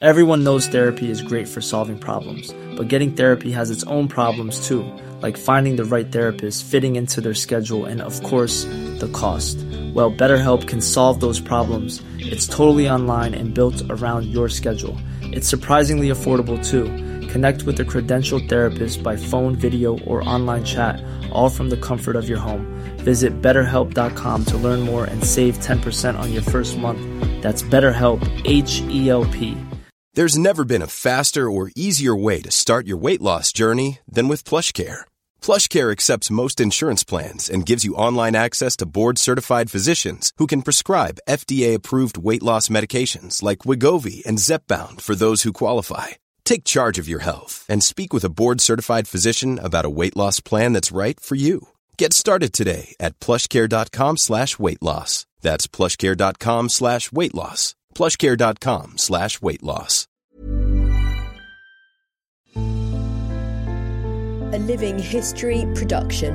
Everyone knows therapy is great for solving problems, but getting therapy has its own problems too, like finding the right therapist, fitting into their schedule, and of course, the cost. Well, BetterHelp can solve those problems. It's totally online and built around your schedule. It's surprisingly affordable too. Connect with a credentialed therapist by phone, video, or online chat, all from the comfort of your home. Visit BetterHelp.com to learn more and save 10% on your first month. That's BetterHelp, H-E-L-P. There's never been a faster or easier way to start your weight loss journey than with PlushCare. PlushCare accepts most insurance plans and gives you online access to board-certified physicians who can prescribe FDA-approved weight loss medications like Wegovy and Zepbound for those who qualify. Take charge of your health and speak with a board-certified physician about a weight loss plan that's right for you. Get started today at plushcare.com/weight loss. That's plushcare.com/weight loss. plushcare.com/weight loss. A Living History production.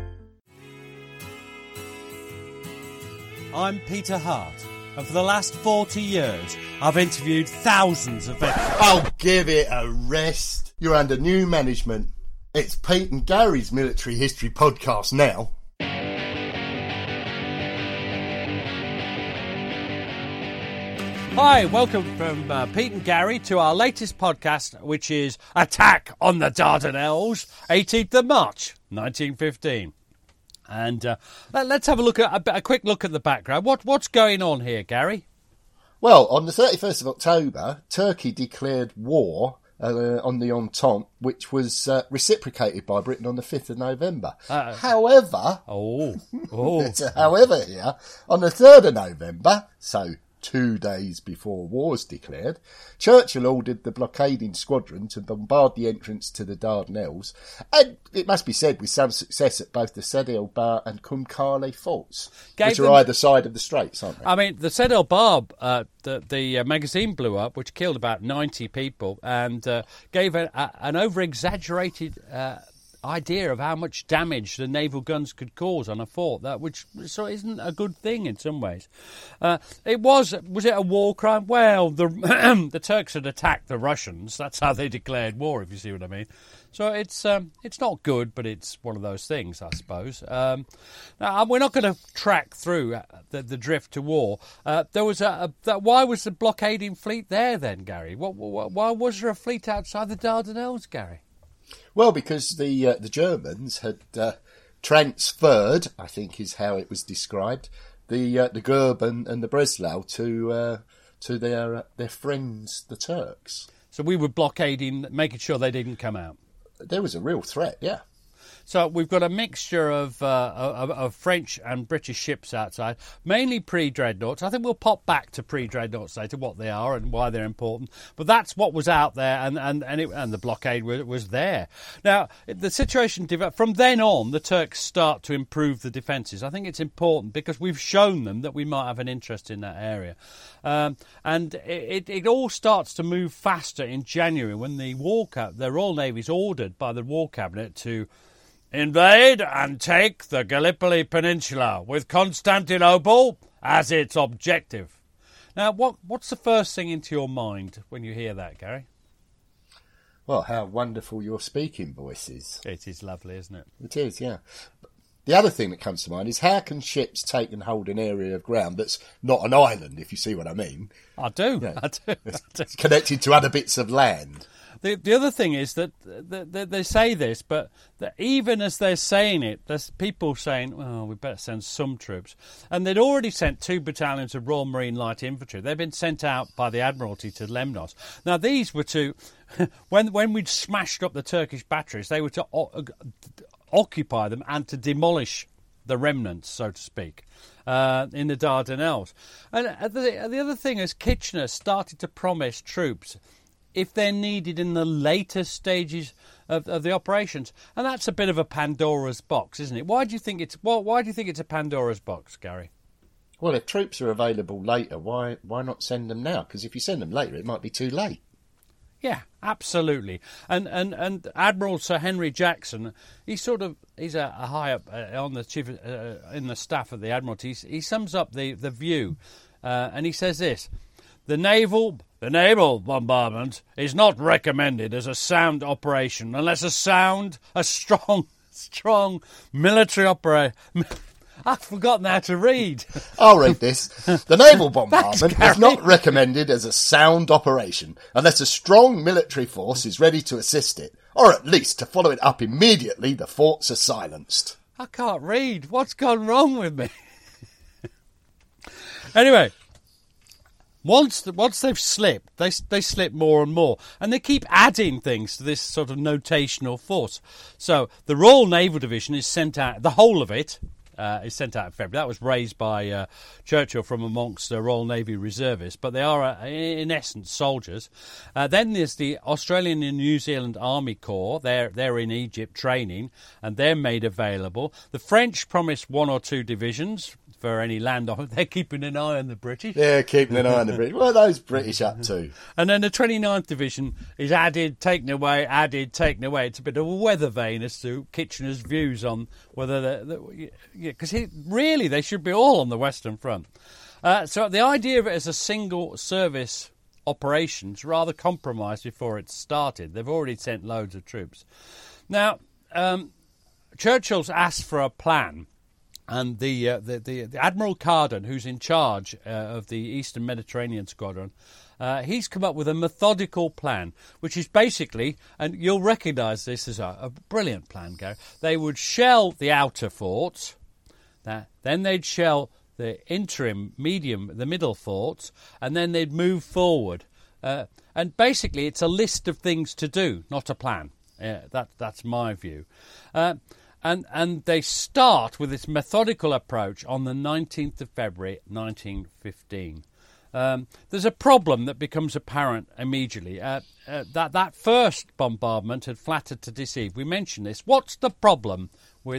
I'm Peter Hart, and for the last 40 years, I've interviewed thousands of veterans. Oh, give it a rest. You're under new management. It's Pete and Gary's Military History podcast now. Hi, welcome from Pete and Gary to our latest podcast, which is Attack on the Dardanelles, 18th of March, 1915. And let's have a quick look at the background. What's going on here, Gary? Well, on the 31st of October, Turkey declared war on the Entente, which was reciprocated by Britain on the 5th of November. However, there's a however here, on the 3rd of November, so 2 days before war was declared, Churchill ordered the blockading squadron to bombard the entrance to the Dardanelles, and it must be said with some success at both the Sed El Bahr and Kumkale forts, which are either side of the straits, aren't they? I mean, the Sed El Bahr, the magazine blew up, which killed about 90 people, and gave an over-exaggerated idea of how much damage the naval guns could cause on a fort, which isn't a good thing in some ways. Was it a war crime? Well, the Turks had attacked the Russians. That's how they declared war, if you see what I mean. So it's not good, but it's one of those things, I suppose. Now, we're not going to track through the drift to war. Why was the blockading fleet there then, Gary? Why was there a fleet outside the Dardanelles, Gary? Well, because the Germans had transferred, I think is how it was described, the Gurb and the Breslau to their friends, the Turks. So we were blockading, making sure they didn't come out. There was a real threat, yeah. So we've got a mixture of French and British ships outside, mainly pre-dreadnoughts. I think we'll pop back to pre-dreadnoughts later, what they are and why they're important. But that's what was out there, and the blockade was there. Now, the situation developed. From then on, the Turks start to improve the defences. I think it's important because we've shown them that we might have an interest in that area. And it all starts to move faster in January when the Royal Navy is ordered by the War Cabinet to invade and take the Gallipoli Peninsula with Constantinople as its objective. Now, what's the first thing into your mind when you hear that, Gary? Well, how wonderful your speaking voice is. It is lovely, isn't it? It is, yeah. The other thing that comes to mind is how can ships take and hold an area of ground that's not an island, if you see what I mean? I do. Yeah. I do. It's connected to other bits of land. The other thing is that they say this, but that even as they're saying it, there's people saying, "Oh, we better send some troops." And they'd already sent 2 battalions of Royal Marine Light Infantry. They'd been sent out by the Admiralty to Lemnos. Now, these were to, when we'd smashed up the Turkish batteries, they were to occupy them and to demolish the remnants, so to speak, in the Dardanelles. And the other thing is Kitchener started to promise troops if they're needed in the later stages of the operations, and that's a bit of a Pandora's box, isn't it? Why do you think it's a Pandora's box, Gary? Well, if troops are available later, why not send them now? Because if you send them later, it might be too late. Yeah, absolutely. And Admiral Sir Henry Jackson, he's a high up on the chief in the staff of the Admiralty. He sums up the view, and he says this: the naval The naval bombardment is not recommended as a sound operation unless a strong military operation... I've forgotten how to read. I'll read this. The naval bombardment is not recommended as a sound operation unless a strong military force is ready to assist it, or at least to follow it up immediately the forts are silenced. I can't read. What's gone wrong with me? Anyway, once they've slipped, they slip more and more, and they keep adding things to this sort of notational force. So the Royal Naval Division is sent out, the whole of it is sent out in February. That was raised by Churchill from amongst the Royal Navy reservists, but they are, in essence, soldiers. Then there's the Australian and New Zealand Army Corps. They're in Egypt training, and they're made available. The French promised 1 or 2 divisions for any land on. They're keeping an eye on the British. They're keeping an eye on the British. What are those British up to? And then the 29th Division is added, taken away. It's a bit of a weather vane as to Kitchener's views on whether... Because really, they should be all on the Western Front. So the idea of it as a single service operation is rather compromised before it started. They've already sent loads of troops. Now, Churchill's asked for a plan. And the Admiral Carden, who's in charge of the Eastern Mediterranean Squadron, he's come up with a methodical plan, which is basically, and you'll recognise this as a brilliant plan, Gary. They would shell the outer forts, then they'd shell the the middle forts, and then they'd move forward. And basically, it's a list of things to do, not a plan. That's my view. And they start with this methodical approach on the 19th of February 1915. There's a problem that becomes apparent immediately. That first bombardment had flattered to deceive. We mentioned this. What's the problem for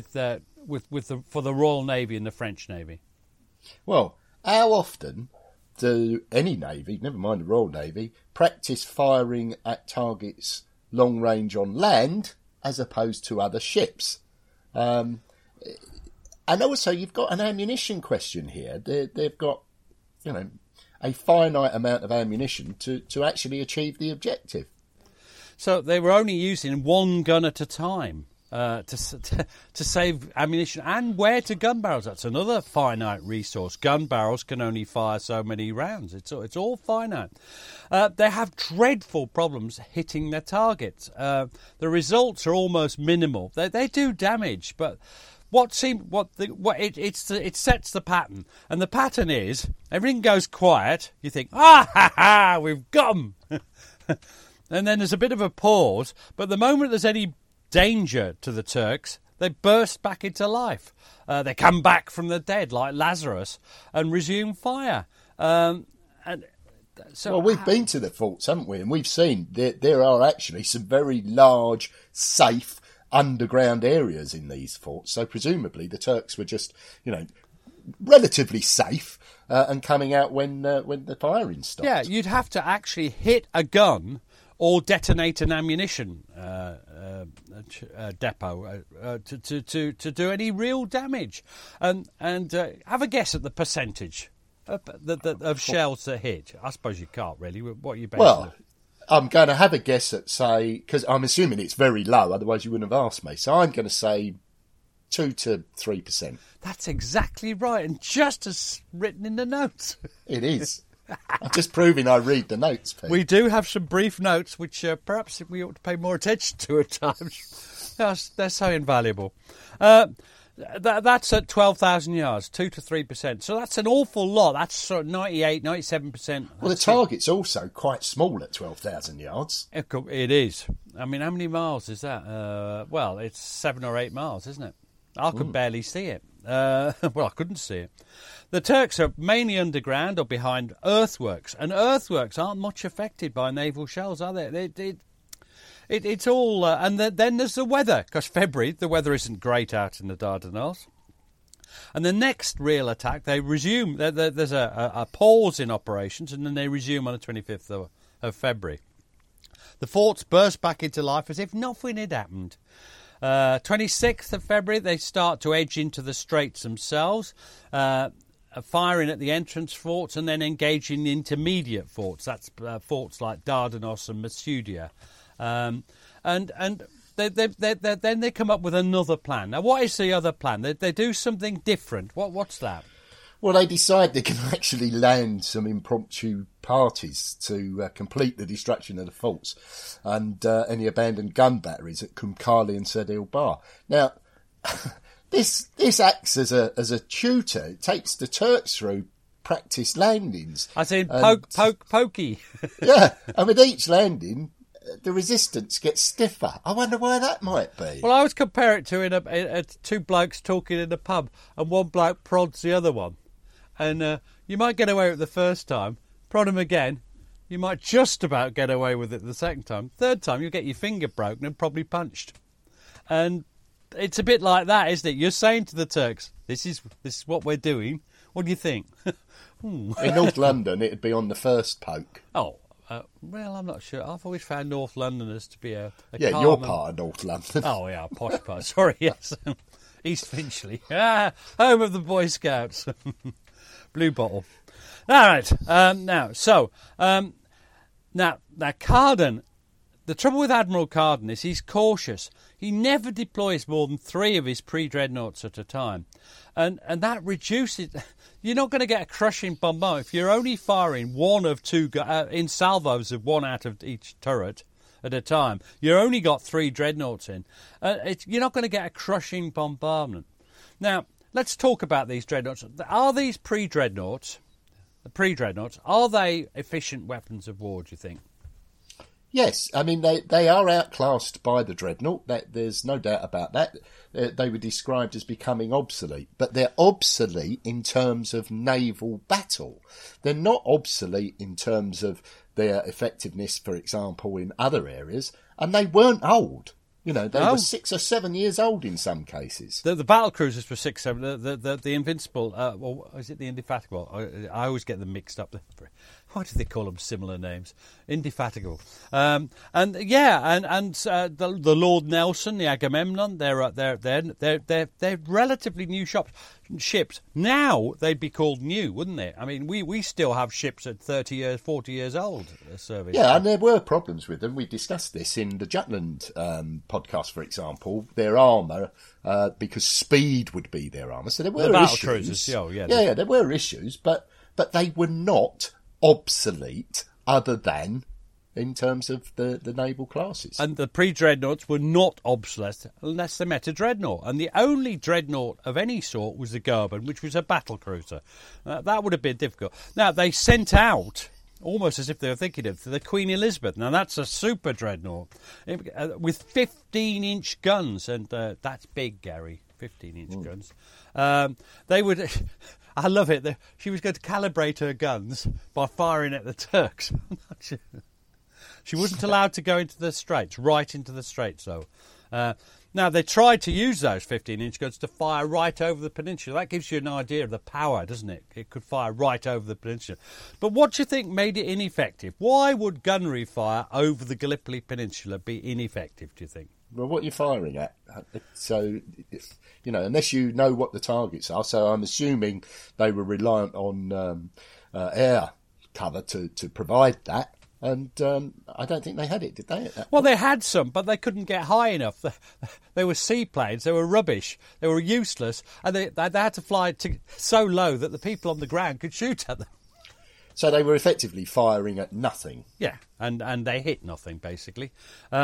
the Royal Navy and the French Navy? Well, how often do any navy, never mind the Royal Navy, practice firing at targets long range on land as opposed to other ships? And also, you've got an ammunition question here. They've got, a finite amount of ammunition to actually achieve the objective. So they were only using one gun at a time to save ammunition and wear to gun barrels. That's another finite resource. Gun barrels can only fire so many rounds. It's all finite. They have dreadful problems hitting their targets. The results are almost minimal. They do damage, but it sets the pattern, and the pattern is everything goes quiet. You think, we've got them, and then there's a bit of a pause. But the moment there's any danger to the Turks, they burst back into life. They come back from the dead like Lazarus and resume fire. We've been to the forts, haven't we? And we've seen there are actually some very large, safe underground areas in these forts. So presumably the Turks were just, relatively safe and coming out when the firing stopped. Yeah, you'd have to actually hit a gun or detonate an ammunition depot to do any real damage. And have a guess at the percentage of shells that hit. I suppose you can't really. What are you basing it? I'm going to have a guess at, say, because I'm assuming it's very low, otherwise you wouldn't have asked me. So I'm going to say 2 to 3%. That's exactly right, and just as written in the notes. It is. I'm just proving I read the notes, Pete. We do have some brief notes, which perhaps we ought to pay more attention to at times. They're so invaluable. That's at 12,000 yards, 2 to 3%. So that's an awful lot. That's sort of 98, 97%. Well, the target's also quite small at 12,000 yards. It is. I mean, how many miles is that? Well, it's 7 or 8 miles, isn't it? I could barely see it. I couldn't see it. The Turks are mainly underground or behind earthworks, and earthworks aren't much affected by naval shells, are they? It's all... and then there's the weather, because February, the weather isn't great out in the Dardanelles. And the next real attack, they resume... There's a pause in operations, and then they resume on the 25th of February. The forts burst back into life as if nothing had happened. 26th of February, they start to edge into the straits themselves. firing at the entrance forts and then engaging the intermediate forts. That's forts like Dardanos and Masudia. And then they come up with another plan. Now, what is the other plan? They do something different. What's that? Well, they decide they can actually land some impromptu parties to complete the destruction of the forts and any abandoned gun batteries at Kumkali and Sedil Bar. Now, this acts as a tutor. It takes the Turks through practice landings. I say pokey. Yeah, and with each landing, the resistance gets stiffer. I wonder why that might be. Well, I would compare it to two blokes talking in a pub and one bloke prods the other one. And you might get away with it the first time, prod him again, you might just about get away with it the second time. Third time, you'll get your finger broken and probably punched. And it's a bit like that, isn't it? You're saying to the Turks, this is what we're doing. What do you think? In North London, it'd be on the first poke. Oh, well, I'm not sure. I've always found North Londoners to be a yeah, calm you're part of North London. Oh, yeah, posh part. Sorry, yes. East Finchley. Home of the Boy Scouts. Blue Bottle. All right. Now, Carden, the trouble with Admiral Carden is he's cautious. He never deploys more than 3 of his pre-dreadnoughts at a time. And that reduces... You're not going to get a crushing bombardment. If you're only firing 1 of 2 in salvos of 1 out of each turret at a time, you've only got 3 dreadnoughts in. You're not going to get a crushing bombardment. Now, let's talk about these dreadnoughts. Are these pre-dreadnoughts, are they efficient weapons of war, do you think? Yes, I mean, they are outclassed by the dreadnought. There's no doubt about that. They were described as becoming obsolete, but they're obsolete in terms of naval battle. They're not obsolete in terms of their effectiveness, for example, in other areas, and they weren't old. You know, they were 6 or 7 years old in some cases. The battle cruisers were 6, 7. The Invincible, or is it the Indefatigable? I always get them mixed up. Why do they call them similar names? Indefatigable. The Lord Nelson, the Agamemnon, they're relatively new ships. Now they'd be called new, wouldn't they? I mean, we still have ships at 30 years, 40 years old serving. Yeah, and there were problems with them. We discussed this in the Jutland podcast, for example. Their armour, because speed would be their armour. So there were battle issues. Cruisers, there were issues, but they were not obsolete other than in terms of the naval classes. And the pre-dreadnoughts were not obsolete unless they met a dreadnought. And the only dreadnought of any sort was the Goeben, which was a battle cruiser. That would have been difficult. Now, they sent out, almost as if they were thinking of, the Queen Elizabeth. Now, that's a super dreadnought with 15-inch guns. And that's big, Gary, 15-inch guns. They would... I love it. She was going to calibrate her guns by firing at the Turks. She wasn't allowed to go into the Straits, right into the Straits, though. Now, they tried to use those 15-inch guns to fire right over the peninsula. That gives you an idea of the power, doesn't it? It could fire right over the peninsula. But what do you think made it ineffective? Why would gunnery fire over the Gallipoli Peninsula be ineffective, do you think? Well, what you're firing at. So, you know, unless you know what the targets are. So I'm assuming they were reliant on air cover to provide that. And I don't think they had it, did they? Well, they had some, but they couldn't get high enough. They were seaplanes. They were rubbish. They were useless. And they had to fly so low that the people on the ground could shoot at them. So they were effectively firing at nothing. Yeah, and they hit nothing, basically.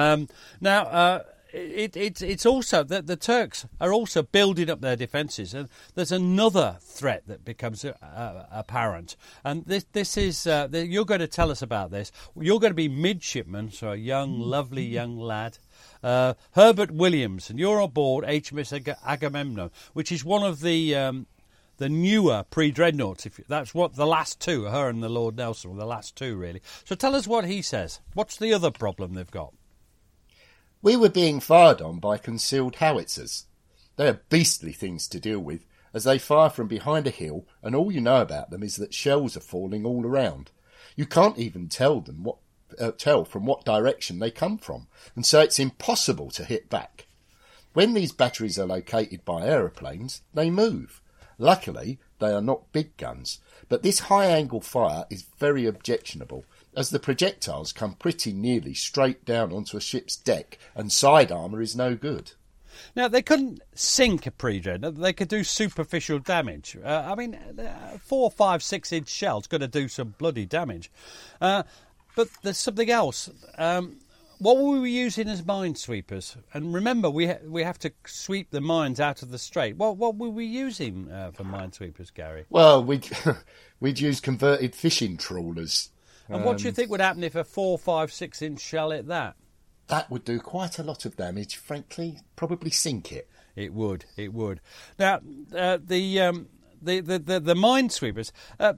It's also that the Turks are also building up their defences, and there's another threat that becomes apparent. And this is you're going to tell us about this. You're going to be midshipman, so a young, lovely young lad, Herbert Williams, and you're on board HMS Agamemnon, which is one of the newer pre-dreadnoughts. That's what the last two, her and the Lord Nelson, were the last two, really. So tell us what he says. What's the other problem they've got? We were being fired on by concealed howitzers. They are beastly things to deal with, as they fire from behind a hill, and all you know about them is that shells are falling all around. You can't even tell from what direction they come from, and so it's impossible to hit back. When these batteries are located by aeroplanes, they move. Luckily, They are not big guns. But this high-angle fire is very objectionable, as the projectiles come pretty nearly straight down onto a ship's deck, and side armour is no good. Now, they couldn't sink a pre-dreadnought. They could do superficial damage. 4, 5, 6-inch shells going to do some bloody damage. But there's something else. What were we using as minesweepers? And remember, we have to sweep the mines out of the strait. What were we using for minesweepers, Gary? Well, we'd use converted fishing trawlers. And what do you think would happen if a 4, 5, 6-inch shell hit that? That would do quite a lot of damage, frankly. Probably sink it. It would. Now, the minesweepers,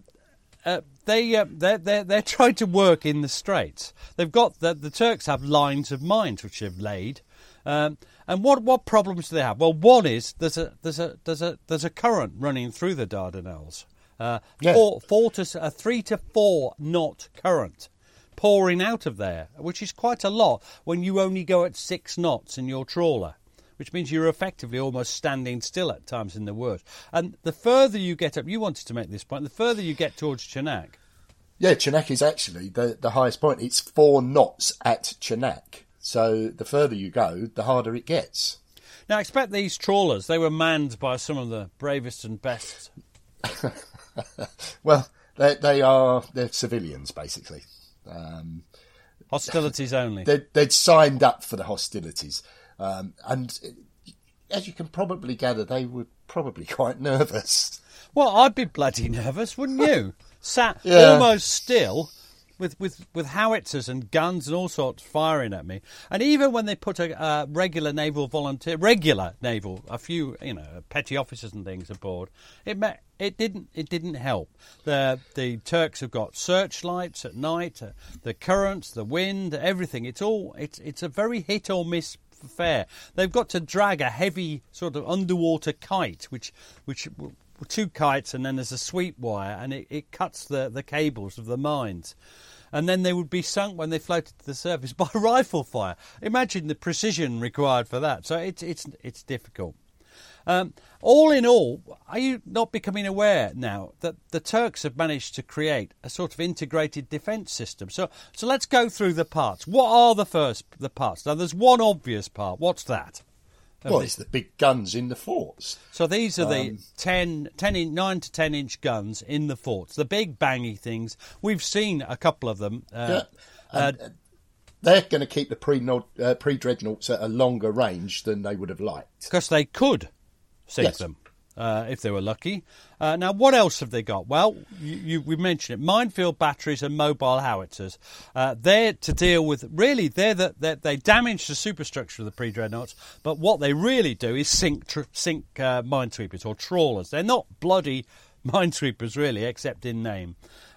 they're trying to work in the straits. They've got the Turks have lines of mines which they've laid, and what problems do they have? Well, one is there's a current running through the Dardanelles, 3 to 4 knot current pouring out of there, which is quite a lot when you only go at 6 knots in your trawler, which means you're effectively almost standing still at times in the worst. And the further you get up, you wanted to make this point, the further you get towards Chanak. Yeah, Chanak is actually the highest point. It's 4 knots at Chanak. So the further you go, the harder it gets. Now, I expect these trawlers, they were manned by some of the bravest and best. Well, they're civilians, basically. Hostilities only. They'd signed up for the hostilities. And as you can probably gather, they were probably quite nervous. Well, I'd be bloody nervous, wouldn't you? Sat almost still with howitzers and guns and all sorts firing at me. And even when they put a regular naval, a few, petty officers and things aboard, it didn't help. The Turks have got searchlights at night, the currents, the wind, everything. It's a very hit or miss affair. They've got to drag a heavy sort of underwater kite, which 2 kites, and then there's a sweep wire, and it cuts the cables of the mines. And then they would be sunk when they floated to the surface by rifle fire. Imagine the precision required for that. So it's difficult. All in all, are you not becoming aware now that the Turks have managed to create a sort of integrated defence system? So let's go through the parts. What are the parts? Now, there's one obvious part. What's that? Well, it's the big guns in the forts. So these are the 9 to 10 inch guns in the forts, the big bangy things. We've seen a couple of them. They're going to keep the pre-dreadnoughts at a longer range than they would have liked. Because they could sink them if they were lucky. Now, what else have they got? Well, we mentioned it. Minefield batteries and mobile howitzers. They're to deal with, really, they damage the superstructure of the pre-dreadnoughts, but what they really do is sink minesweepers or trawlers. They're not bloody minesweepers, really, except in name.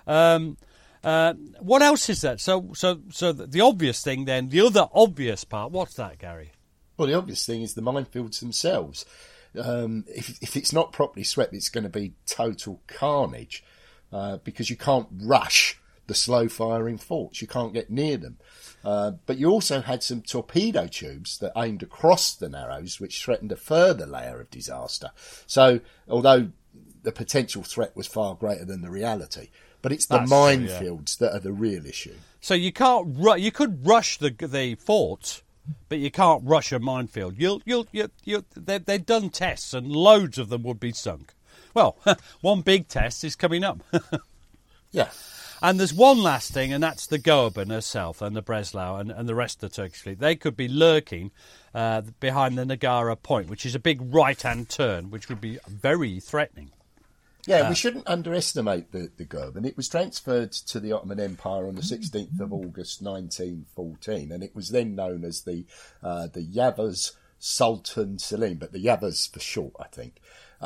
What else is that? So the obvious thing then, the other obvious part, what's that, Gary? Well, the obvious thing is the minefields themselves. If it's not properly swept, it's going to be total carnage because you can't rush the slow-firing forts. You can't get near them. But you also had some torpedo tubes that aimed across the Narrows, which threatened a further layer of disaster. So, although the potential threat was far greater than the reality, but it's the minefields that are the real issue. So you can't. You could rush the forts, but you can't rush a minefield. They've done tests, and loads of them would be sunk. Well, one big test is coming up. Yeah. And there's one last thing, and that's the Goeben herself and the Breslau and the rest of the Turkish fleet. They could be lurking behind the Nagara Point, which is a big right-hand turn, which would be very threatening. Yeah, we shouldn't underestimate the Goeben. It was transferred to the Ottoman Empire on the 16th of August 1914, and it was then known as the Yavuz Sultan Selim, but the Yavuz for short, I think.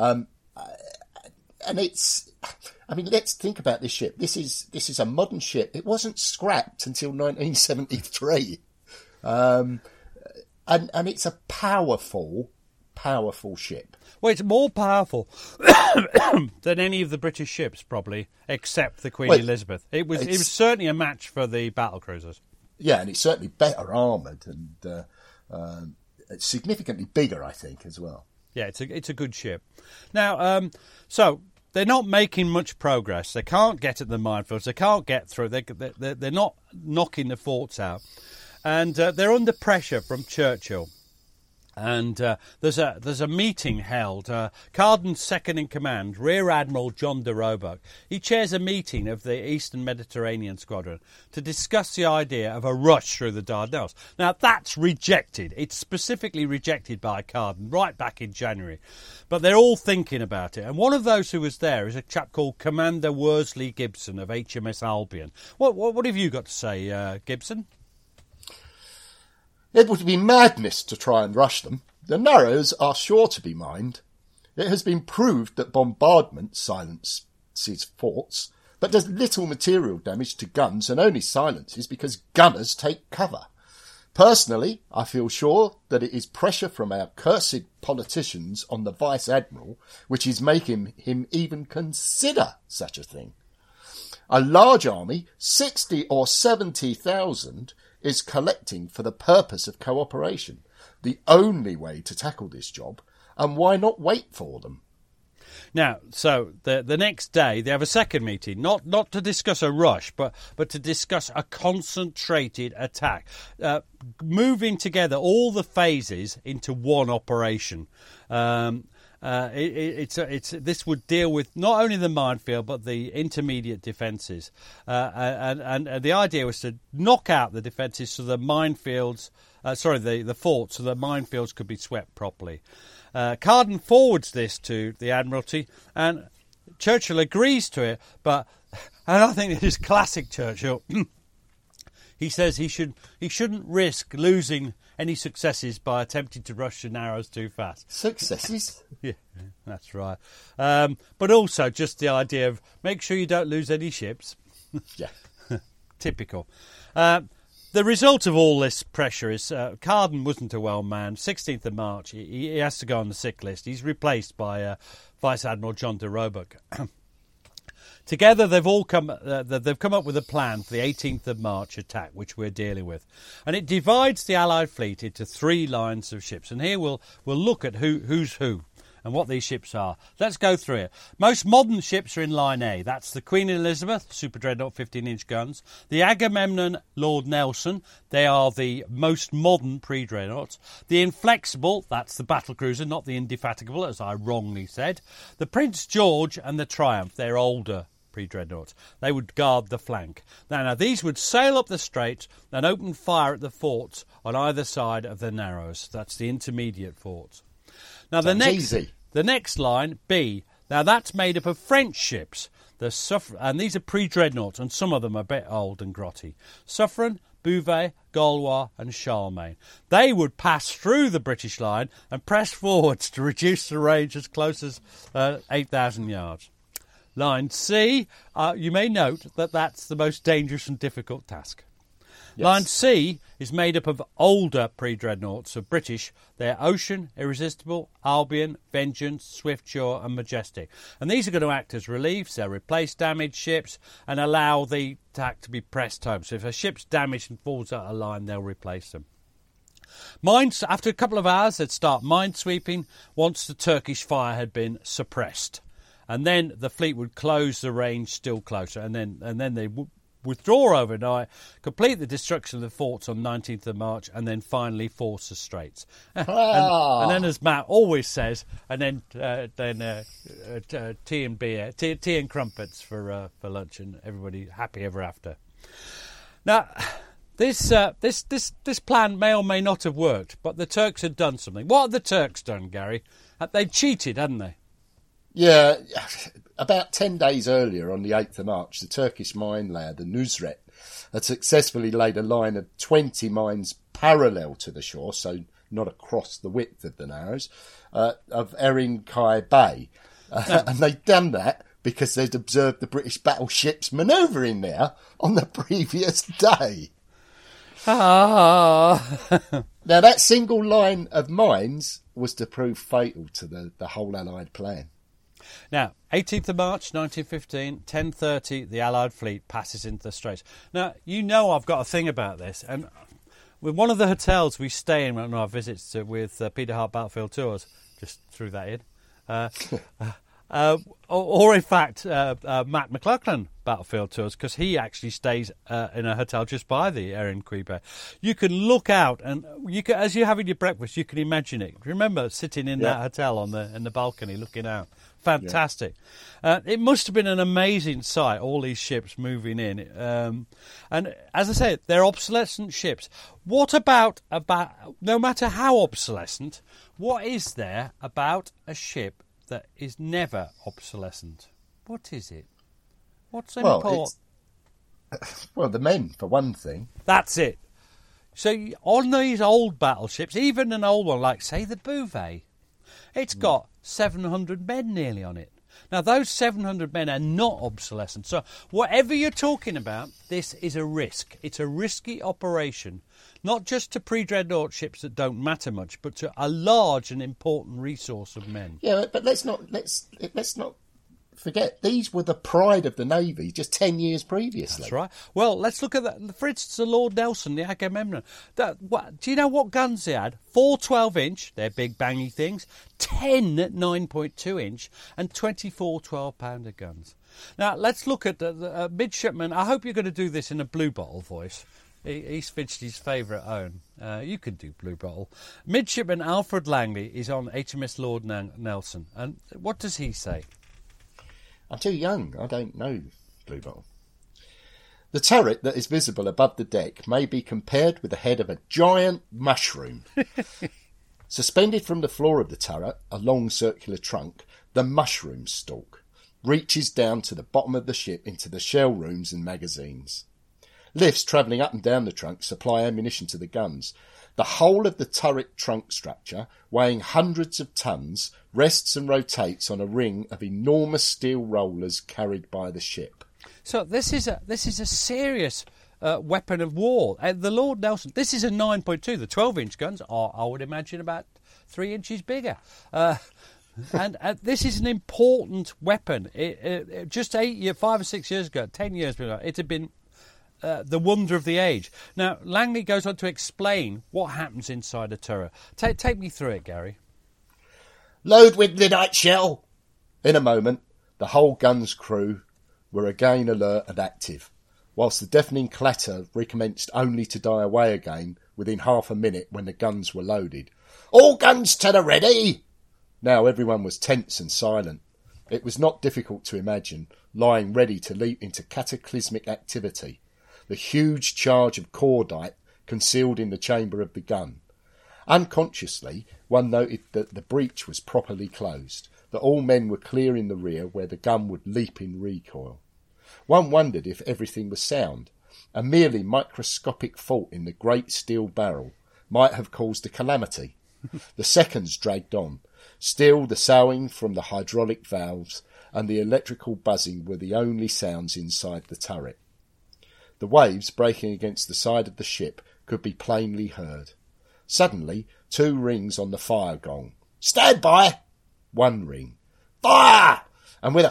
And let's think about this ship. This is a modern ship. It wasn't scrapped until 1973, and it's a powerful ship. Well, it's more powerful than any of the British ships, probably, except the Queen Elizabeth. It was certainly a match for the battle cruisers. Yeah, and it's certainly better armoured and it's significantly bigger, I think, as well. Yeah, it's a good ship. Now, so they're not making much progress. They can't get at the minefields. They can't get through. They're not knocking the forts out. And they're under pressure from Churchill. And there's a meeting held. Carden's second in command, Rear Admiral John de Roebuck, he chairs a meeting of the Eastern Mediterranean Squadron to discuss the idea of a rush through the Dardanelles. Now, that's rejected. It's specifically rejected by Carden right back in January. But they're all thinking about it. And one of those who was there is a chap called Commander Worsley Gibson of HMS Albion. What have you got to say, Gibson? It would be madness to try and rush them. The Narrows are sure to be mined. It has been proved that bombardment silences forts, but does little material damage to guns and only silences because gunners take cover. Personally, I feel sure that it is pressure from our cursed politicians on the Vice Admiral which is making him even consider such a thing. A large army, 60 or 70,000, is collecting for the purpose of cooperation, the only way to tackle this job, and why not wait for them? Now, so the next day they have a second meeting, not to discuss a rush, but to discuss a concentrated attack, moving together all the phases into one operation. This would deal with not only the minefield but the intermediate defences, and the idea was to knock out the defences so the minefields, the forts, so the minefields could be swept properly. Carden forwards this to the Admiralty, and Churchill agrees to it. And I think it is classic Churchill. He says he shouldn't risk losing any successes by attempting to rush the Narrows too fast. Successes? Yeah, that's right. But also just the idea of make sure you don't lose any ships. Yeah. Typical. The result of all this pressure is Carden wasn't a well man. 16th of March, he has to go on the sick list. He's replaced by Vice Admiral John de Roebuck. Together, they've come up with a plan for the 18th of March attack, which we're dealing with, and it divides the Allied fleet into three lines of ships. And here we'll look at who's who and what these ships are. Let's go through it. Most modern ships are in Line A. That's the Queen Elizabeth, Super Dreadnought, 15-inch guns. The Agamemnon, Lord Nelson. They are the most modern pre-dreadnoughts. The Inflexible, that's the battlecruiser, not the Indefatigable, as I wrongly said. The Prince George and the Triumph, they're older pre-dreadnoughts. They would guard the flank. Now, these would sail up the Straits and open fire at the forts on either side of the Narrows. That's the intermediate forts. Now, the next line, B, now that's made up of French ships. And these are pre-dreadnoughts, and some of them are a bit old and grotty. Suffren, Bouvet, Gaulois and Charlemagne. They would pass through the British line and press forwards to reduce the range as close as 8,000 yards. Line C, you may note that that's the most dangerous and difficult task. Yes. Line C is made up of older pre-dreadnoughts of British. They're Ocean, Irresistible, Albion, Vengeance, Swiftsure and Majestic. And these are going to act as reliefs. They'll replace damaged ships and allow the attack to be pressed home. So if a ship's damaged and falls out of line, they'll replace them. After a couple of hours, they'd start minesweeping once the Turkish fire had been suppressed. And then the fleet would close the range still closer. And then they would withdraw overnight, complete the destruction of the forts on 19th of March, and then finally force the Straits. And then, as Matt always says, and then tea and beer, tea and crumpets for lunch, and everybody happy ever after. Now, this plan may or may not have worked, but the Turks had done something. What had the Turks done, Gary? They'd cheated, hadn't they? Yeah, about 10 days earlier, on the 8th of March, the Turkish mine layer, the Nusret, had successfully laid a line of 20 mines parallel to the shore, so not across the width of the Narrows, of Erinkai Bay. And they'd done that because they'd observed the British battleships manoeuvring there on the previous day. Now, that single line of mines was to prove fatal to the whole Allied plan. Now, 18th of March 1915, 10:30, the Allied fleet passes into the Straits. Now, you know I've got a thing about this, and with one of the hotels we stay in on our visits with Peter Hart Battlefield Tours, just threw that in, Or in fact, Matt McLachlan battlefield tours, because he actually stays in a hotel just by the Erin Quibe. You can look out, and you can, as you're having your breakfast, you can imagine it. Remember sitting in that hotel in the balcony looking out. Fantastic. Yeah. It must have been an amazing sight, all these ships moving in. And as I said, they're obsolescent ships. What about, no matter how obsolescent, what is there about a ship that is never obsolescent? What is it? What's important? Well, the men, for one thing. That's it. So on these old battleships, even an old one like, say, the Bouvet, it's got 700 men nearly on it. Now, those 700 men are not obsolescent. So whatever you're talking about, this is a risk. It's a risky operation, not just to pre-dreadnought ships that don't matter much, but to a large and important resource of men. Yeah, but let's not forget, these were the pride of the Navy just 10 years previously. That's right. Well, let's look at that. For instance, the Lord Nelson, the Agamemnon. Do you know what guns they had? 4 12-inch, they're big bangy things, 10 9.2-inch, and 24 12-pounder guns. Now, let's look at the midshipman. I hope you're going to do this in a Blue Bottle voice. He's Finchley's favourite own. You can do Blue Bottle. Midshipman Alfred Langley is on HMS Lord Nelson. And what does he say? I'm too young. I don't know Blue Bottle. The turret that is visible above the deck may be compared with the head of a giant mushroom. Suspended from the floor of the turret, a long circular trunk, the mushroom stalk reaches down to the bottom of the ship into the shell rooms and magazines. Lifts travelling up and down the trunk supply ammunition to the guns. The whole of the turret trunk structure, weighing hundreds of tons, rests and rotates on a ring of enormous steel rollers carried by the ship. So this is a serious weapon of war. The Lord Nelson, this is a 9.2. The 12-inch guns are, I would imagine, about 3 inches bigger. And this is an important weapon. Just 5 or 6 years ago, 10 years ago, it had been the wonder of the age. Now, Langley goes on to explain what happens inside a turret. Take me through it, Gary. Load with lyddite shell. In a moment, the whole gun's crew were again alert and active, whilst the deafening clatter recommenced only to die away again within half a minute when the guns were loaded. All guns to the ready! Now everyone was tense and silent. It was not difficult to imagine, lying ready to leap into cataclysmic activity, the huge charge of cordite concealed in the chamber of the gun. Unconsciously, one noted that the breech was properly closed, that all men were clear in the rear where the gun would leap in recoil. One wondered if everything was sound. A merely microscopic fault in the great steel barrel might have caused a calamity. The seconds dragged on. Still, the soughing from the hydraulic valves and the electrical buzzing were the only sounds inside the turret. The waves breaking against the side of the ship could be plainly heard. Suddenly, 2 rings on the fire gong. Stand by! 1 ring. Fire! And with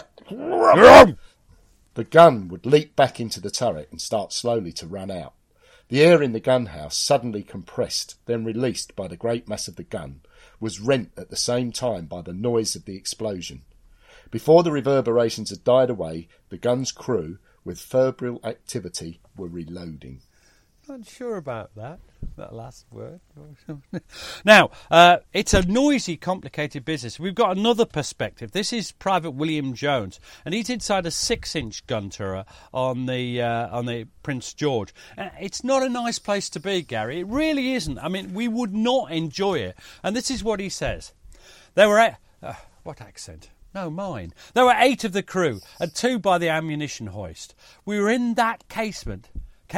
a the gun would leap back into the turret and start slowly to run out. The air in the gun house, suddenly compressed, then released by the great mass of the gun, was rent at the same time by the noise of the explosion. Before the reverberations had died away, the gun's crew, with febrile activity, were reloading. Not sure about that last word. Now, it's a noisy, complicated business. We've got another perspective. This is Private William Jones, and he's inside a 6-inch gun turret on the Prince George. It's not a nice place to be, Gary. It really isn't. I mean, we would not enjoy it. And this is what he says. There were what accent? No, mine. There were 8 of the crew and 2 by the ammunition hoist. We were in that casemate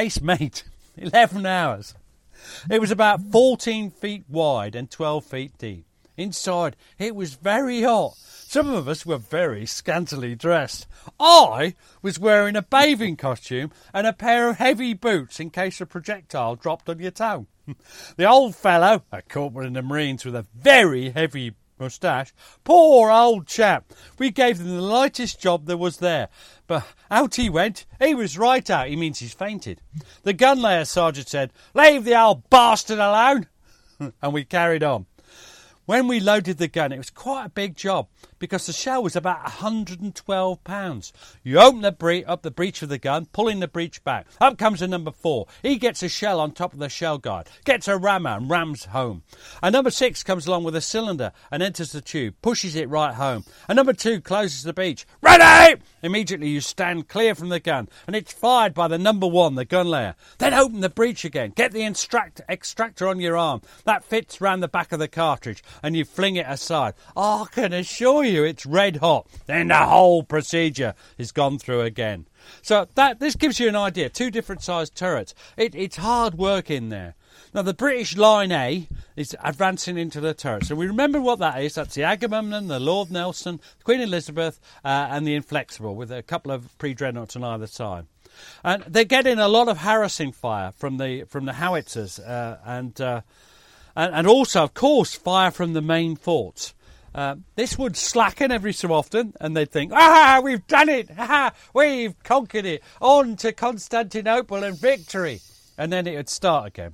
11 hours. It was about 14 feet wide and 12 feet deep. Inside, it was very hot. Some of us were very scantily dressed. I was wearing a bathing costume and a pair of heavy boots in case a projectile dropped on your toe. The old fellow, a corporal in the Marines with a very heavy moustache, poor old chap. We gave him the lightest job there was there. But out he went. He was right out. He means he's fainted. The gun layer sergeant said, "Leave the old bastard alone." And we carried on. when we loaded the gun, it was quite a big job because the shell was about 112 pounds. You open up the breech of the gun, pulling the breech back. Up comes a number 4. He gets a shell on top of the shell guard, gets a rammer and rams home. And number 6 comes along with a cylinder and enters the tube, pushes it right home. And number 2 closes the breech. Ready! Immediately you stand clear from the gun and it's fired by the number 1, the gun layer. Then open the breech again, get the extractor on your arm. That fits round the back of the cartridge and you fling it aside. I can assure you it's red hot. Then the whole procedure is gone through again. So this gives you an idea. 2 different sized turrets. It's hard work in there. Now the British Line A is advancing into the turrets. And we remember what that is. That's the Agamemnon, the Lord Nelson, Queen Elizabeth and the Inflexible with a couple of pre-dreadnoughts on either side. And they're getting a lot of harassing fire from the howitzers and also, of course, fire from the main forts. This would slacken every so often, and they'd think, we've done it! We've conquered it! On to Constantinople and victory! And then it would start again.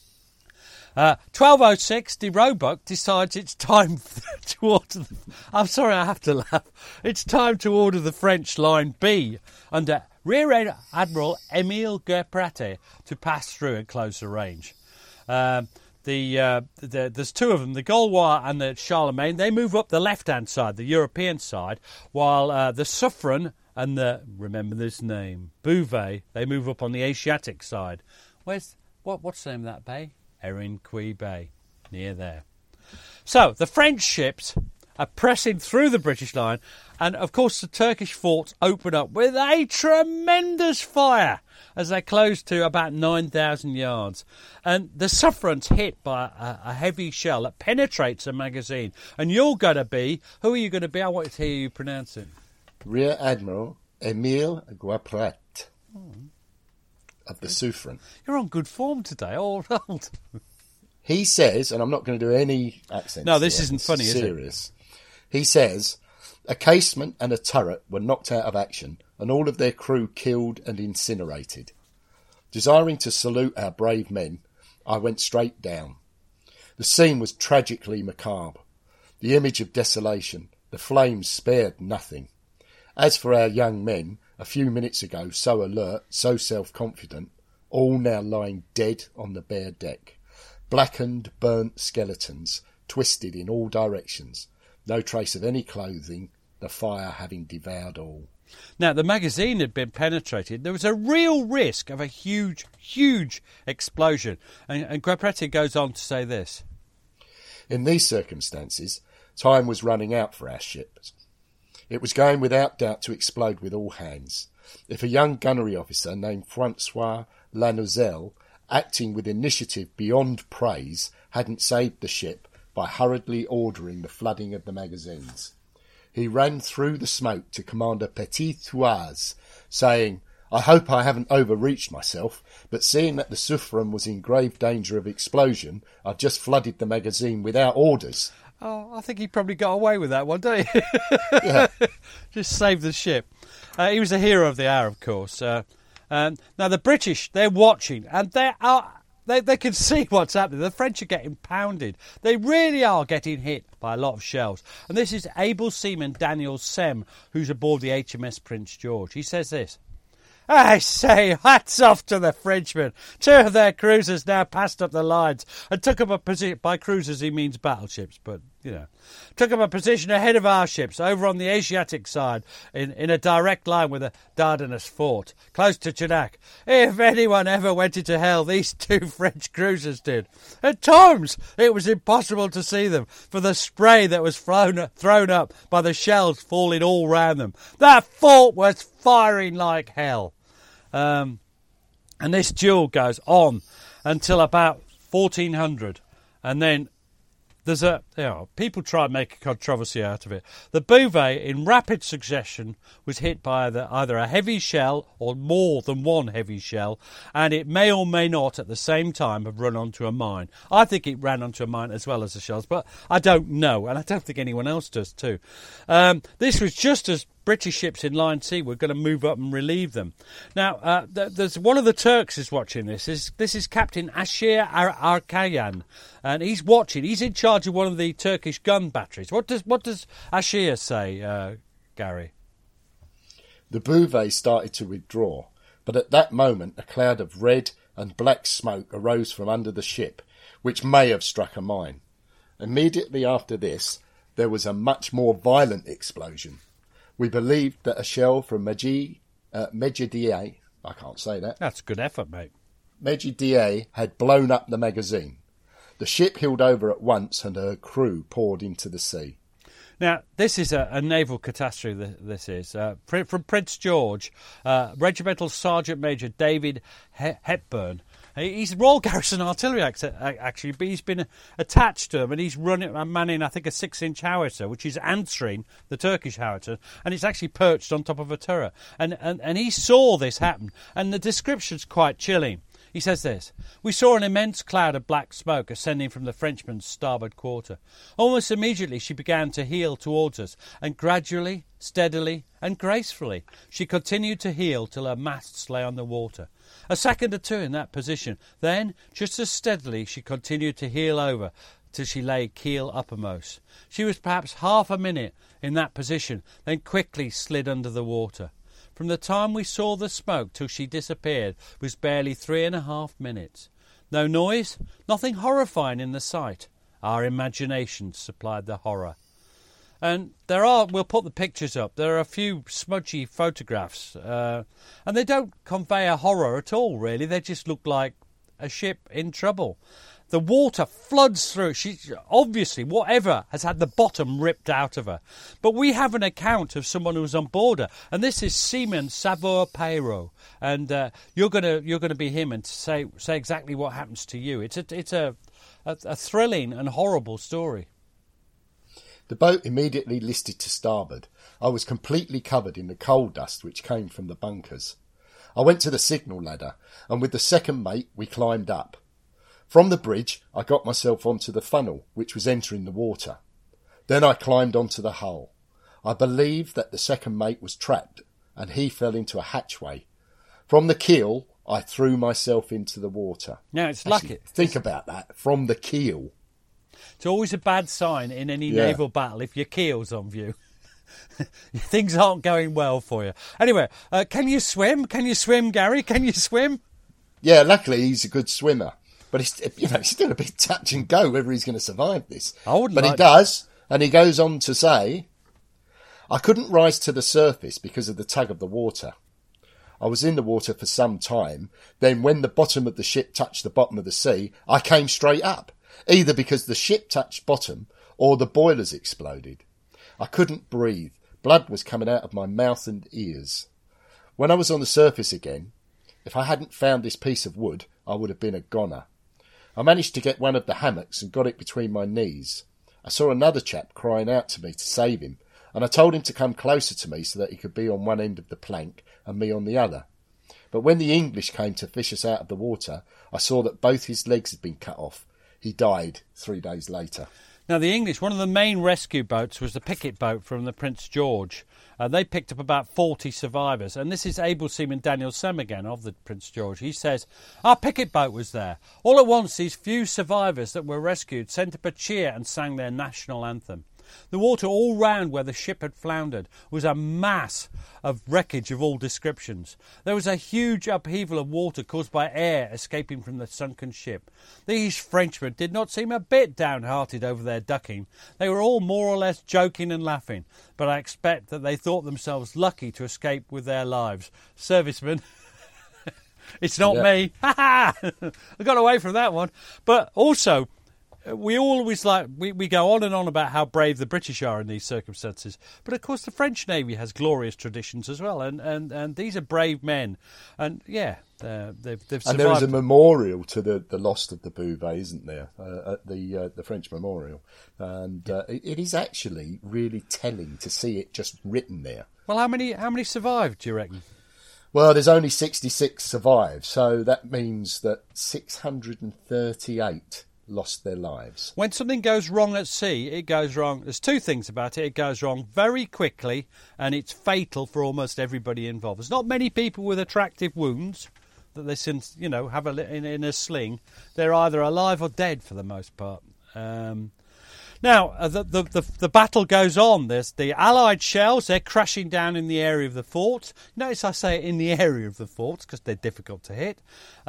12:06, de Roebuck decides it's time to order... I'm sorry, I have to laugh. It's time to order the French Line B under Rear Admiral Émile Guerprat to pass through and close the range. There's 2 of them, the Gaulois and the Charlemagne. They move up the left-hand side, the European side, while the Suffren and the, remember this name, Bouvet, they move up on the Asiatic side. What's the name of that bay? Erinquie Bay, near there. So the French ships are pressing through the British line, and of course the Turkish forts open up with a tremendous fire as they close to about 9,000 yards. And the Suffren's hit by a heavy shell that penetrates the magazine. And you're going to be, who are you going to be? I want to hear you pronounce it. Rear Admiral Émile Guerprat of the Suffren. You're on good form today, old. He says, and I'm not going to do any accents. No, this isn't funny, is it? Serious. He says, a casement and a turret were knocked out of action and all of their crew killed and incinerated. Desiring to salute our brave men, I went straight down. The scene was tragically macabre. The image of desolation, the flames spared nothing. As for our young men, a few minutes ago so alert, so self-confident, all now lying dead on the bare deck. Blackened, burnt skeletons, twisted in all directions. No trace of any clothing, the fire having devoured all. Now, the magazine had been penetrated. There was a real risk of a huge, huge explosion. And Guerprat goes on to say this. In these circumstances, time was running out for our ships. It was going without doubt to explode with all hands. If a young gunnery officer named Francois Lanozelle, acting with initiative beyond praise, hadn't saved the ship by hurriedly ordering the flooding of the magazines. He ran through the smoke to Commander Petit-Thouars, saying, I hope I haven't overreached myself, but seeing that the Suffren was in grave danger of explosion, I've just flooded the magazine without orders. Oh, I think he probably got away with that one, don't you? Yeah. Just saved the ship. He was a hero of the hour, of course. Now, the British, they're watching, and they can see what's happening. The French are getting pounded. They really are getting hit by a lot of shells. And this is able seaman Daniel Sem, who's aboard the HMS Prince George. He says this. I say, hats off to the Frenchmen. 2 of their cruisers now passed up the lines and took up a position. By cruisers, he means battleships, but, took up a position ahead of our ships over on the Asiatic side in a direct line with the Dardanus fort, close to Chanac. If anyone ever went into hell, these 2 French cruisers did. At times, it was impossible to see them for the spray that was thrown up by the shells falling all round them. That fort was firing like hell. And this duel goes on until about 1400, and then there's people try and make a controversy out of it. The Bouvet, in rapid succession, was hit by either a heavy shell or more than one heavy shell, and it may or may not at the same time have run onto a mine. I think it ran onto a mine as well as the shells, but I don't know, and I don't think anyone else does too. This was just as British ships in Line C were going to move up and relieve them. Now, there's one of the Turks is watching this. This is Captain Ashir Arkayan, and he's watching. He's in charge of one of the Turkish gun batteries. What does Ashir say, Gary? The Bouvet started to withdraw, but at that moment a cloud of red and black smoke arose from under the ship, which may have struck a mine. Immediately after this, there was a much more violent explosion. We believed that a shell from Mejidiyeh, I can't say that. That's a good effort, mate. Mejidiyeh had blown up the magazine. The ship heeled over at once and her crew poured into the sea. Now, this is a naval catastrophe, this is. From Prince George, Regimental Sergeant Major David Hepburn. He's Royal Garrison Artillery, actually, but he's been attached to them, and he's manning, I think, a 6-inch howitzer, which is answering the Turkish howitzer, and it's actually perched on top of a turret. And he saw this happen, and the description's quite chilling. He says this: "We saw an immense cloud of black smoke ascending from the Frenchman's starboard quarter. Almost immediately she began to heel towards us, and gradually, steadily and gracefully she continued to heel till her masts lay on the water. A second or two in that position, then, just as steadily she continued to heel over till she lay keel uppermost. She was perhaps half a minute in that position, then quickly slid under the water. From the time we saw the smoke till she disappeared was barely 3.5 minutes. No noise, nothing horrifying in the sight. Our imaginations supplied the horror." And we'll put the pictures up, there are a few smudgy photographs, and they don't convey a horror at all, really. They just look like a ship in trouble. The water floods through. She obviously, whatever, has had the bottom ripped out of her. But we have an account of someone who was on board her, and this is Seaman Savour Peiro. And you're gonna be him and say exactly what happens to you. It's a thrilling and horrible story. The boat immediately listed to starboard. I was completely covered in the coal dust which came from the bunkers. I went to the signal ladder, and with the second mate we climbed up. From the bridge I got myself onto the funnel, which was entering the water. Then I climbed onto the hull. I believe that the second mate was trapped, and he fell into a hatchway. From the keel I threw myself into the water. Now, it's lucky. Think about that, from the keel. It's always a bad sign in any naval battle if your keel's on view. Things aren't going well for you. Anyway, can you swim? Can you swim, Gary? Can you swim? Yeah, luckily he's a good swimmer. But it's still a bit touch and go whether he's going to survive this. He does, and he goes on to say, "I couldn't rise to the surface because of the tug of the water. I was in the water for some time. Then when the bottom of the ship touched the bottom of the sea, I came straight up, either because the ship touched bottom or the boilers exploded. I couldn't breathe. Blood was coming out of my mouth and ears. When I was on the surface again, if I hadn't found this piece of wood, I would have been a goner. I managed to get one of the hammocks and got it between my knees. I saw another chap crying out to me to save him, and I told him to come closer to me so that he could be on one end of the plank and me on the other. But when the English came to fish us out of the water, I saw that both his legs had been cut off. He died 3 days later." Now, the English, one of the main rescue boats was the picket boat from the Prince George. They picked up about 40 survivors. And this is able seaman Daniel Sem again of the Prince George. He says, "Our picket boat was there. All at once, these few survivors that were rescued sent up a cheer and sang their national anthem. The water all round where the ship had floundered was a mass of wreckage of all descriptions. There was a huge upheaval of water caused by air escaping from the sunken ship. These Frenchmen did not seem a bit downhearted over their ducking. They were all more or less joking and laughing, but I expect that they thought themselves lucky to escape with their lives. Servicemen." It's not me. Ha ha! I got away from that one. But also, we always we go on and on about how brave the British are in these circumstances, but of course the French Navy has glorious traditions as well, and these are brave men, and they've survived. And there is a memorial to the loss of the Bouvet, isn't there, at the French Memorial, and it is actually really telling to see it just written there. Well, how many survived, do you reckon? Well, there's only 66 survived, so that means that 638 lost their lives. When something goes wrong at sea, it goes wrong. There's two things about it. It goes wrong very quickly, and it's fatal for almost everybody involved. There's not many people with attractive wounds that they have in a sling. They're either alive or dead for the most part. Now, the battle goes on. There's the Allied shells. They're crashing down in the area of the fort. Notice I say in the area of the forts because they're difficult to hit.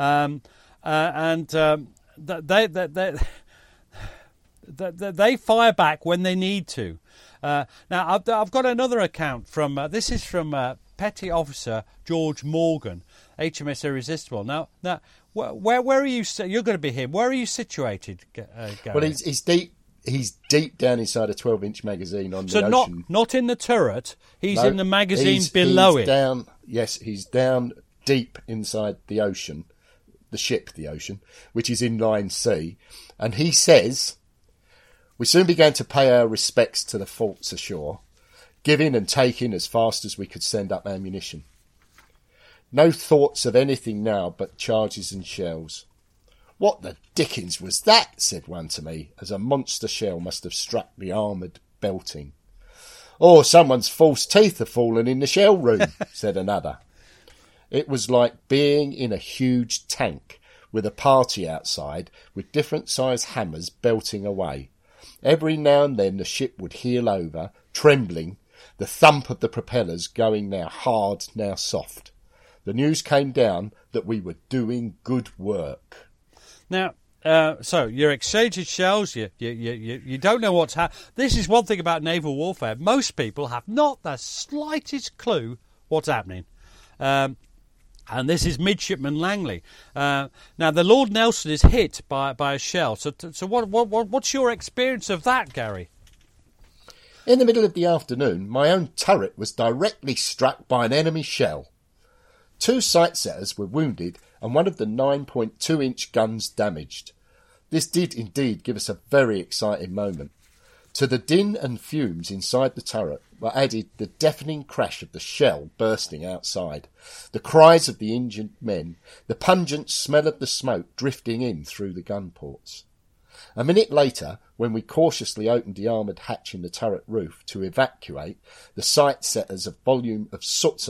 They fire back when they need to. Now, I've got another account from... this is from Petty Officer George Morgan, HMS Irresistible. Now, where are you... You're going to be him. Where are you situated, Gary? Well, he's deep. He's deep down inside a 12-inch magazine on the ocean. So not in the turret. He's in the magazine below it. He's down deep inside the ocean, the ship, the ocean, which is inline sea. And he says, we soon began to pay our respects to the forts ashore, giving and taking as fast as we could send up ammunition. No thoughts of anything now but charges and shells. What the dickens was that? Said one to me, as a monster shell must have struck the armoured belting. Oh, someone's false teeth have fallen in the shell room, said another. It was like being in a huge tank with a party outside with different size hammers belting away. Every now and then the ship would heel over, trembling, the thump of the propellers going now hard, now soft. The news came down that we were doing good work. Now, so you're exchanging shells, you don't know what's happening. This is one thing about naval warfare. Most people have not the slightest clue what's happening. And this is Midshipman Langley. Now, the Lord Nelson is hit by a shell. So what's your experience of that, Gary? In the middle of the afternoon, my own turret was directly struck by an enemy shell. 2 sight-setters were wounded and one of the 9.2-inch guns damaged. This did indeed give us a very exciting moment. To the din and fumes inside the turret were added the deafening crash of the shell bursting outside, the cries of the injured men, the pungent smell of the smoke drifting in through the gun ports. A minute later, when we cautiously opened the armoured hatch in the turret roof to evacuate the sight-setters, a volume of salt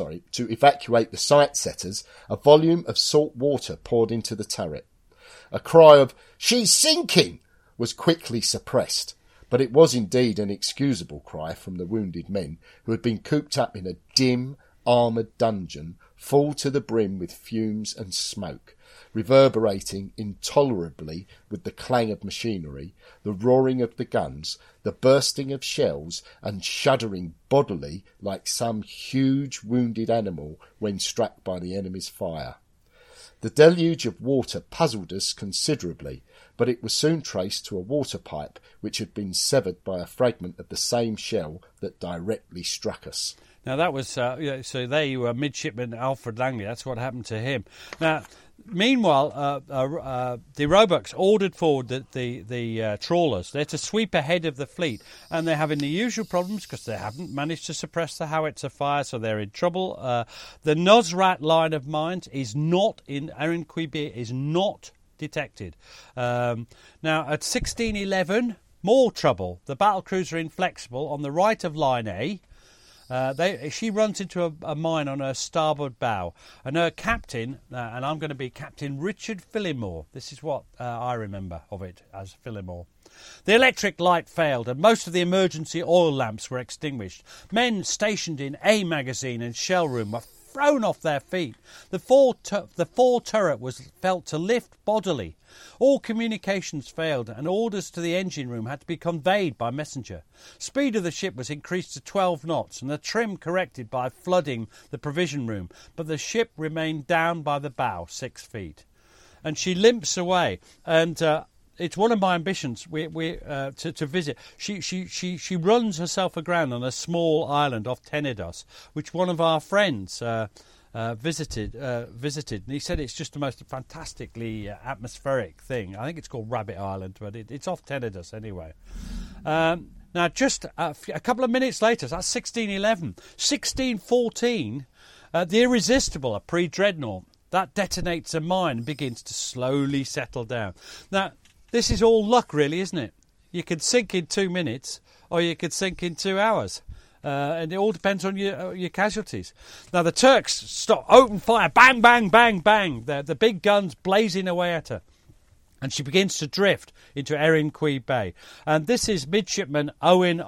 water poured into the turret. A cry of, "She's sinking!" was quickly suppressed, but it was indeed an excusable cry from the wounded men who had been cooped up in a dim, armoured dungeon full to the brim with fumes and smoke, reverberating intolerably with the clang of machinery, the roaring of the guns, the bursting of shells, and shuddering bodily like some huge wounded animal when struck by the enemy's fire. The deluge of water puzzled us considerably, but it was soon traced to a water pipe which had been severed by a fragment of the same shell that directly struck us. Now that was, so there you were, Midshipman Alfred Langley, that's what happened to him. Now, meanwhile, the Roebucks ordered forward the trawlers. They're to sweep ahead of the fleet, and they're having the usual problems because they haven't managed to suppress the howitzer fire, so they're in trouble. The Nosrat line of mines is not in Erin Quibir, is not detected. Now, at 1611, more trouble. The battlecruiser Inflexible on the right of Line A. She runs into a mine on her starboard bow, and her captain, and I'm going to be Captain Richard Phillimore. This is what I remember of it as Phillimore. The electric light failed, and most of the emergency oil lamps were extinguished. Men stationed in A magazine and shell room were thrown off their feet. The fore turret was felt to lift bodily. All communications failed, and orders to the engine room had to be conveyed by messenger. Speed of the ship was increased to 12 knots, and the trim corrected by flooding the provision room, but the ship remained down by the bow 6 feet. And she limps away, and it's one of my ambitions to visit. She runs herself aground on a small island off Tenedos, which one of our friends visited, and he said it's just the most fantastically atmospheric thing. I think it's called Rabbit Island, but it's off Tenedos anyway. Now, just a couple of minutes later, so that's 1611, 1614, the Irresistible, a pre-dreadnought, that detonates a mine and begins to slowly settle down. Now, this is all luck, really, isn't it? You could sink in 2 minutes, or you could sink in 2 hours. And it all depends on your casualties. Now, the Turks open fire, bang, bang, bang, bang. The big guns blazing away at her. And she begins to drift into Erin Cui Bay. And this is Midshipman Owen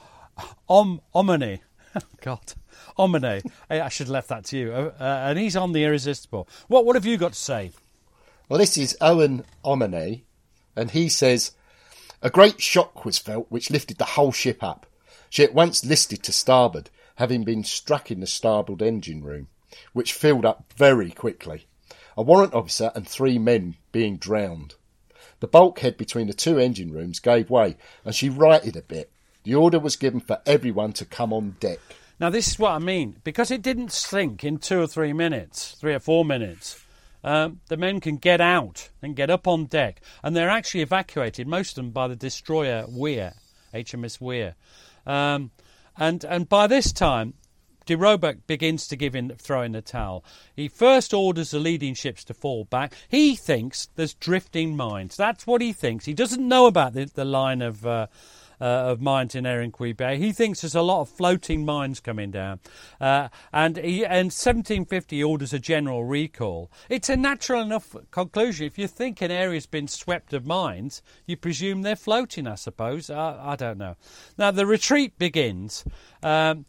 Omine. God, Omine. I should have left that to you. And he's on the Irresistible. What have you got to say? Well, this is Owen Omine, and he says, a great shock was felt which lifted the whole ship up. She at once listed to starboard, having been struck in the starboard engine room, which filled up very quickly, a warrant officer and 3 men being drowned. The bulkhead between the 2 engine rooms gave way, and she righted a bit. The order was given for everyone to come on deck. Now, this is what I mean. Because it didn't sink in 2 or 3 minutes, 3 or 4 minutes, the men can get out and get up on deck, and they're actually evacuated, most of them by the destroyer Weir, HMS Weir. And by this time, de Roebuck begins to throw in the towel. He first orders the leading ships to fall back. He thinks there's drifting mines. That's what he thinks. He doesn't know about the line of mines in Erin Cui Bay. He thinks there's a lot of floating mines coming down. And in 1750 he orders a general recall. It's a natural enough conclusion. If you think an area's been swept of mines, you presume they're floating, I suppose. I don't know. Now, the retreat begins. Then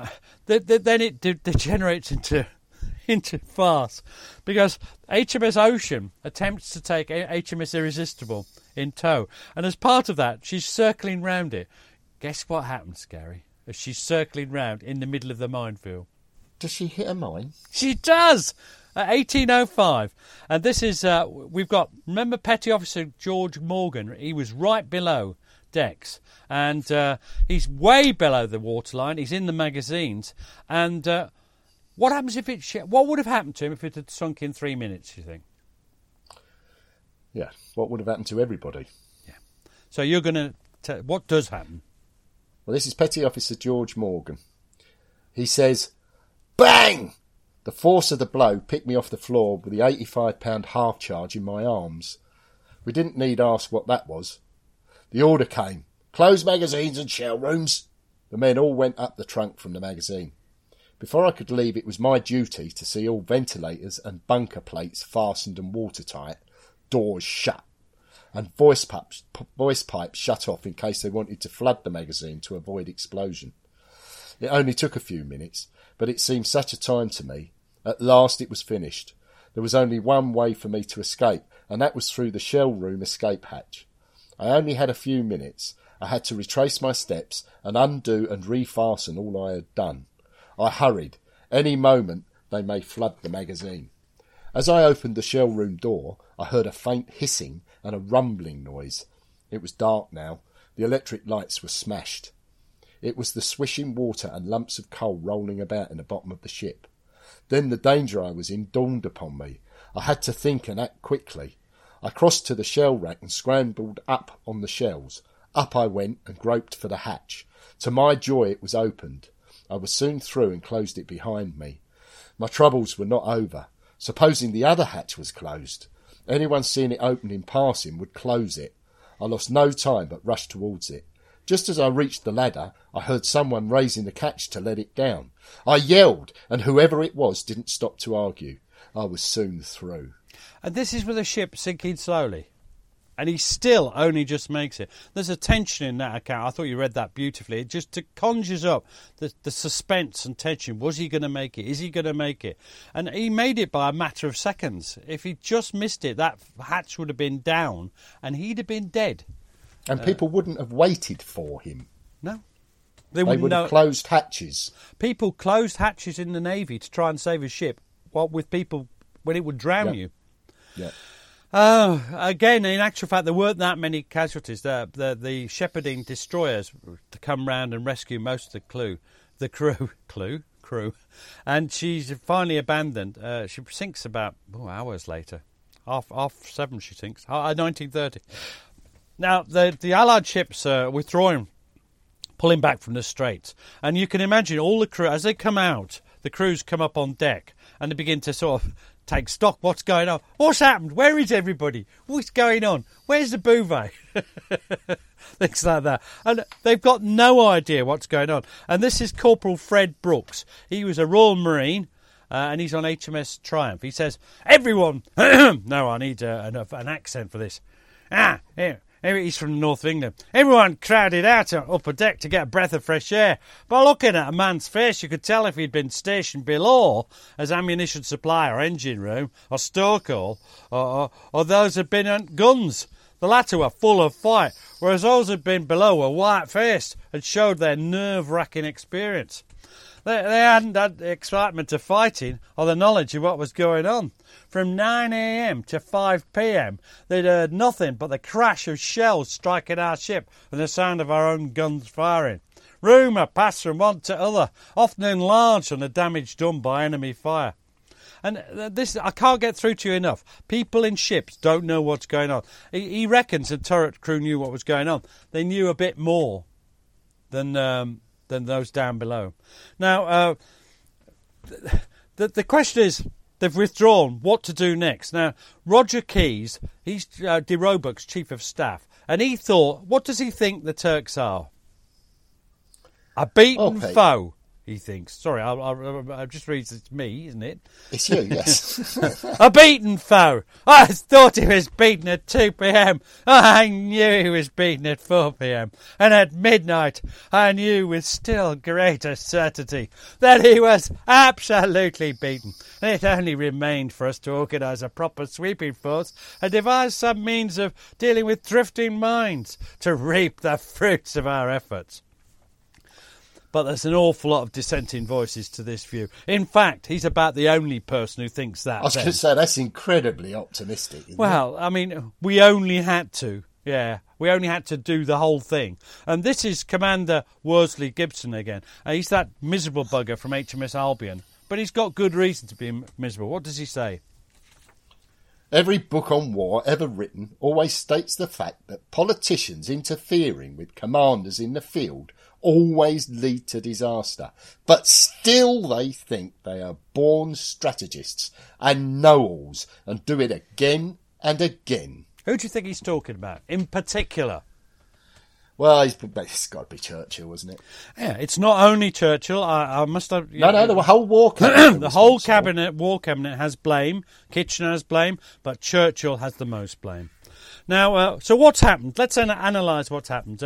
it degenerates into farce, because HMS Ocean attempts to take HMS Irresistible in tow, and as part of that she's circling round it. Guess what happens, Gary, as she's circling round in the middle of the minefield? Does she hit a mine? She does, at 1805. And this is we've got, remember Petty Officer George Morgan? He was right below decks, and he's way below the waterline. He's in the magazines, and what happens if what would have happened to him if it had sunk in 3 minutes, you think? Yeah, what would have happened to everybody? Yeah. So you're going to... what does happen? Well, this is Petty Officer George Morgan. He says, bang! The force of the blow picked me off the floor with the 85-pound half charge in my arms. We didn't need ask what that was. The order came, close magazines and shell rooms. The men all went up the trunk from the magazine. Before I could leave, it was my duty to see all ventilators and bunker plates fastened and watertight, doors shut, and voice pipes shut off in case they wanted to flood the magazine to avoid explosion. It only took a few minutes, but it seemed such a time to me. At last it was finished. There was only one way for me to escape, and that was through the shell room escape hatch. I only had a few minutes. I had to retrace my steps and undo and refasten all I had done. I hurried. Any moment they may flood the magazine. As I opened the shell room door, I heard a faint hissing and a rumbling noise. It was dark now. The electric lights were smashed. It was the swishing water and lumps of coal rolling about in the bottom of the ship. Then the danger I was in dawned upon me. I had to think and act quickly. I crossed to the shell rack and scrambled up on the shells. Up I went and groped for the hatch. To my joy it was opened. I was soon through and closed it behind me. My troubles were not over. Supposing the other hatch was closed, anyone seeing it open in passing would close it. I lost no time but rushed towards it. Just as I reached the ladder, I heard someone raising the catch to let it down. I yelled, and whoever it was didn't stop to argue. I was soon through. And this is with the ship sinking slowly. And he still only just makes it. There's a tension in that account. I thought you read that beautifully. It just conjures up the suspense and tension. Was he going to make it? Is he going to make it? And he made it by a matter of seconds. If he just missed it, that hatch would have been down and he'd have been dead. And people wouldn't have waited for him. No. They would have closed hatches. People closed hatches in the Navy to try and save a ship with people when it would drown you. Yeah. Again, in actual fact, there weren't that many casualties. The shepherding destroyers to come round and rescue most of the crew, and she's finally abandoned. She sinks about hours later, half 7 she sinks, 1930. Now the Allied ships are withdrawing, pulling back from the straits, and you can imagine all the crew as they come out. The crews come up on deck and they begin to sort of take stock. What's going on? What's happened? Where is everybody? What's going on? Where's the Bouvet? Things like that. And they've got no idea what's going on. And this is Corporal Fred Brooks. He was a Royal Marine, and he's on HMS Triumph. He says, everyone... No, I need an accent for this. Here. He's from the north of England. Everyone crowded out upper deck to get a breath of fresh air. By looking at a man's face, you could tell if he'd been stationed below as ammunition supply or engine room or stoke hall, or those had been on guns. The latter were full of fight, whereas those had been below were white-faced and showed their nerve-wracking experience. They hadn't had the excitement of fighting or the knowledge of what was going on. From 9 a.m. to 5 p.m, they'd heard nothing but the crash of shells striking our ship and the sound of our own guns firing. Rumour passed from one to other, often enlarged on the damage done by enemy fire. And this, I can't get through to you enough. People in ships don't know what's going on. He reckons the turret crew knew what was going on. They knew a bit more than those down below. Now, the question is, they've withdrawn. What to do next? Now, Roger Keyes, he's de Roebuck's chief of staff, and he thought, what does he think the Turks are? A beaten foe, he thinks. Sorry, I just reads it's me, isn't it? It's you, yes. A beaten foe. I thought he was beaten at 2 p.m. I knew he was beaten at 4 p.m. And at midnight, I knew with still greater certainty that he was absolutely beaten. It only remained for us to organise a proper sweeping force and devise some means of dealing with drifting mines to reap the fruits of our efforts. But there's an awful lot of dissenting voices to this view. In fact, he's about the only person who thinks that. I was going to say, that's incredibly optimistic, isn't it? I mean, we only had to. Yeah, we only had to do the whole thing. And this is Commander Worsley Gibson again. He's that miserable bugger from HMS Albion. But he's got good reason to be miserable. What does he say? Every book on war ever written always states the fact that politicians interfering with commanders in the field always lead to disaster. But still they think they are born strategists and know-alls and do it again and again. Who do you think he's talking about in particular? Well, it's got to be Churchill, isn't it? Yeah, it's not only Churchill. I must have... No, the whole war cabinet. The whole war cabinet has blame. Kitchener has blame, but Churchill has the most blame. Now, so what's happened? Let's analyse what's happened.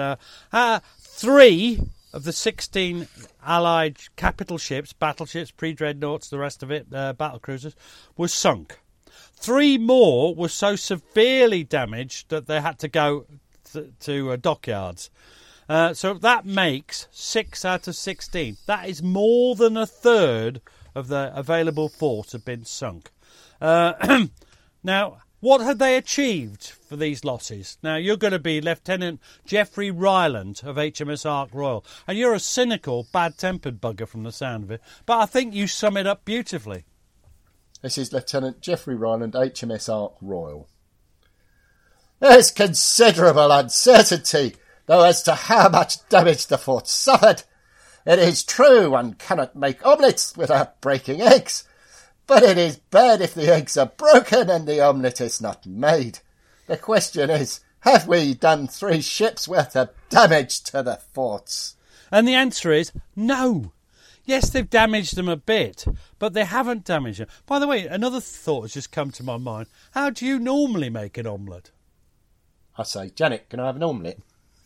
3 of the 16 Allied capital ships, battleships, pre-dreadnoughts, the rest of it, battle cruisers, were sunk. 3 more were so severely damaged that they had to go to dockyards. So that makes 6 out of 16. That is more than a third of the available force have been sunk. Now, what had they achieved for these losses? Now, you're going to be Lieutenant Geoffrey Ryland of HMS Ark Royal, and you're a cynical, bad-tempered bugger from the sound of it, but I think you sum it up beautifully. This is Lieutenant Geoffrey Ryland, HMS Ark Royal. There's considerable uncertainty, though, as to how much damage the fort suffered. It is true one cannot make omelettes without breaking eggs, but it is bad if the eggs are broken and the omelette is not made. The question is, have we done 3 ships' worth of damage to the forts? And the answer is no. Yes, they've damaged them a bit, but they haven't damaged them. By the way, another thought has just come to my mind. How do you normally make an omelette? I say, Janet, can I have an omelette?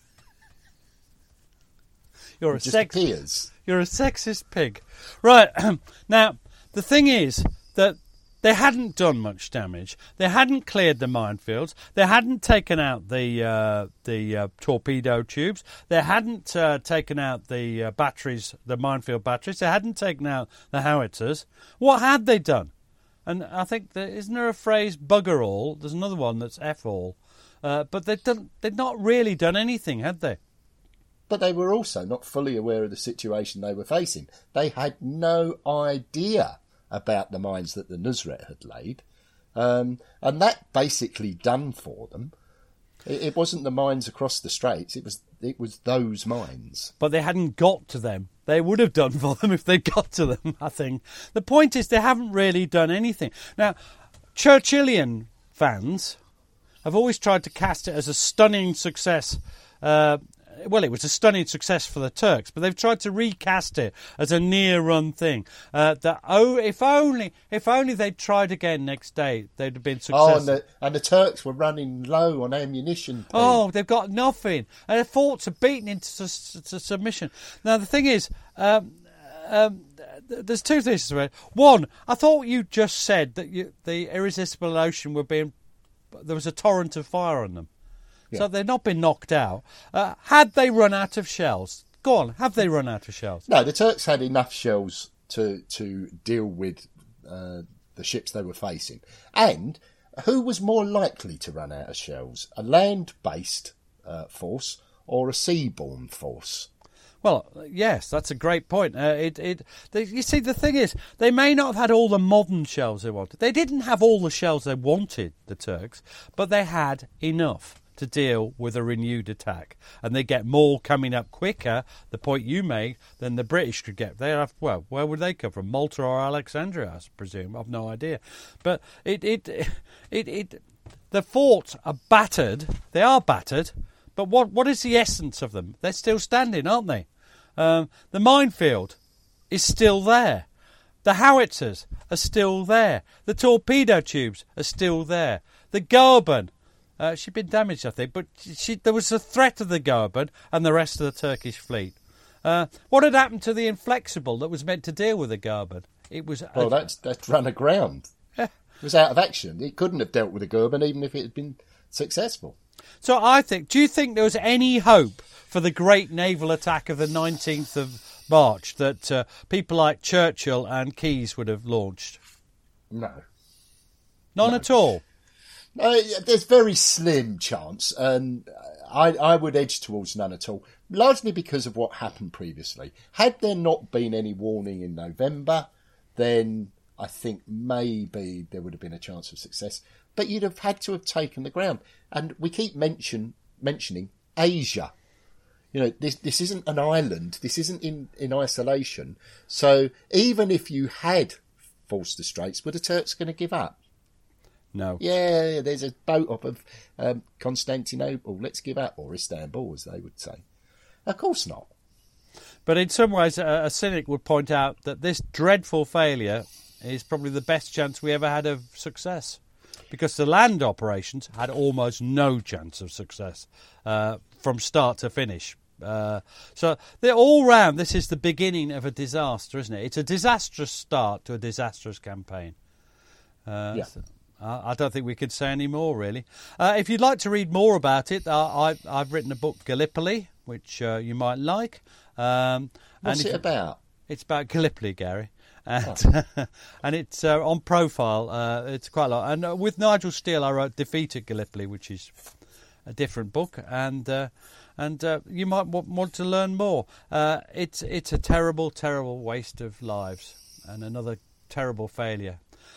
You're a sexist pig. Right, now, the thing is that they hadn't done much damage. They hadn't cleared the minefields. They hadn't taken out the torpedo tubes. They hadn't taken out the batteries, the minefield batteries. They hadn't taken out the howitzers. What had they done? And I think, isn't there a phrase, bugger all? There's another one that's F all. But they'd not really done anything, had they? But they were also not fully aware of the situation they were facing. They had no idea about the mines that the Nusret had laid. And that basically done for them. It wasn't the mines across the straits, it was those mines. But they hadn't got to them they would have done for them if they got to them, I think. The point is they haven't really done anything. Now, Churchillian fans have always tried to cast it as a stunning success. Well, it was a stunning success for the Turks, but they've tried to recast it as a near-run thing. If only they'd tried again next day, they'd have been successful. And the Turks were running low on ammunition. Oh, they've got nothing. And their forts are beaten into submission. Now, the thing is, there's two things to it. One, I thought you just said that the Irresistible Ocean there was a torrent of fire on them. Yeah. So they've not been knocked out. Had they run out of shells? Go on, have they run out of shells? No, the Turks had enough shells to deal with the ships they were facing. And who was more likely to run out of shells? A land-based force or a seaborne force? Well, yes, that's a great point. You see, the thing is, they may not have had all the modern shells they wanted. They didn't have all the shells they wanted, the Turks, but they had enough to deal with a renewed attack, and they get more coming up quicker, the point you made, than the British could get. They have, well, where would they come from? Malta or Alexandria, I presume. I've no idea. But the forts are battered. They are battered, but what is the essence of them? They're still standing, aren't they? The minefield is still there. The howitzers are still there. The torpedo tubes are still there. The Goeben, she'd been damaged, I think, but there was a threat of the Goeben and the rest of the Turkish fleet. What had happened to the Inflexible that was meant to deal with the Goeben? That's run aground. It was out of action. It couldn't have dealt with the Goeben even if it had been successful. So do you think there was any hope for the great naval attack of the 19th of March that people like Churchill and Keyes would have launched? No. None at all? There's very slim chance, and I would edge towards none at all, largely because of what happened previously. Had there not been any warning in November, then I think maybe there would have been a chance of success. But you'd have had to have taken the ground. And we keep mentioning Asia. You know, this isn't an island. This isn't in isolation. So even if you had forced the Straits, were the Turks going to give up? No. Yeah, there's a boat up of Constantinople. Let's give up. Or Istanbul, as they would say. Of course not. But in some ways, a cynic would point out that this dreadful failure is probably the best chance we ever had of success. Because the land operations had almost no chance of success from start to finish. So they're all round. This is the beginning of a disaster, isn't it? It's a disastrous start to a disastrous campaign. Yeah. So I don't think we could say any more, really. If you'd like to read more about it, I've written a book, Gallipoli, which you might like. What's it about? It's about Gallipoli, Gary. And and it's on Profile. It's quite a lot. And with Nigel Steele, I wrote Defeat at Gallipoli, which is a different book. And you might want to learn more. It's a terrible, terrible waste of lives and another terrible failure.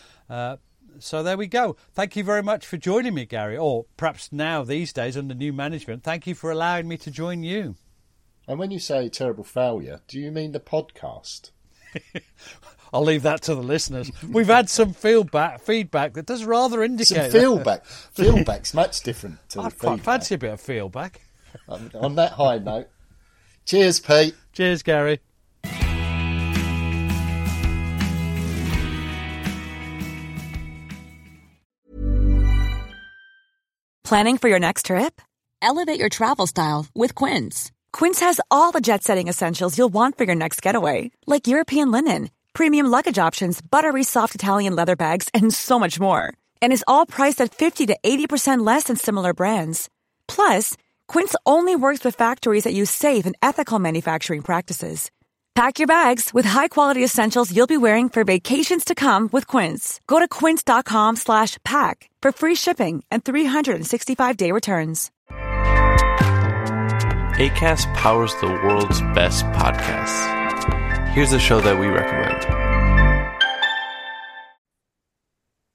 So there we go. Thank you very much for joining me, Gary. Or perhaps now, these days, under new management, thank you for allowing me to join you. And when you say terrible failure, do you mean the podcast? I'll leave that to the listeners. We've had some feedback that does rather indicate... Some feedback. Feedback's much different to the feedback. I'd fancy a bit of feedback. On that high note. Cheers, Pete. Cheers, Gary. Planning for your next trip? Elevate your travel style with Quince. Quince has all the jet-setting essentials you'll want for your next getaway, like European linen, premium luggage options, buttery soft Italian leather bags, and so much more. And is all priced at 50 to 80% less than similar brands. Plus, Quince only works with factories that use safe and ethical manufacturing practices. Pack your bags with high-quality essentials you'll be wearing for vacations to come with Quince. Go to quince.com/pack for free shipping and 365-day returns. Acast powers the world's best podcasts. Here's a show that we recommend.